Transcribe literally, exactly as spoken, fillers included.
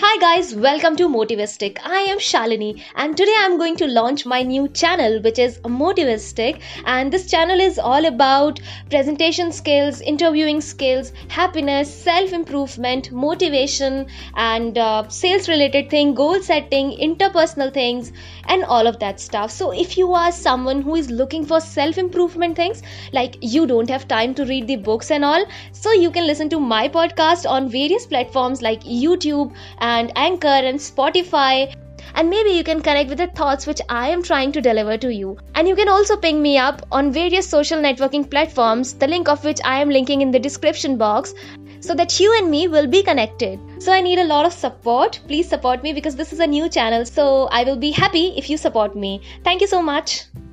Hi guys, welcome to Motivistic. I am Shalini and today I am going to launch my new channel which is Motivistic, and this channel is all about presentation skills, interviewing skills, happiness, self-improvement, motivation and uh, sales related thing, goal setting, interpersonal things and all of that stuff. So if you are someone who is looking for self-improvement things, like you don't have time to read the books and all, so you can listen to my podcast on various platforms like YouTube and Anchor and Spotify, and maybe you can connect with the thoughts which I am trying to deliver to you. And you can also ping me up on various social networking platforms, the link of which I am linking in the description box, so that you and me will be connected. So I need a lot of support. Please support me because this is a new channel, so I will be happy if you support me. Thank you so much.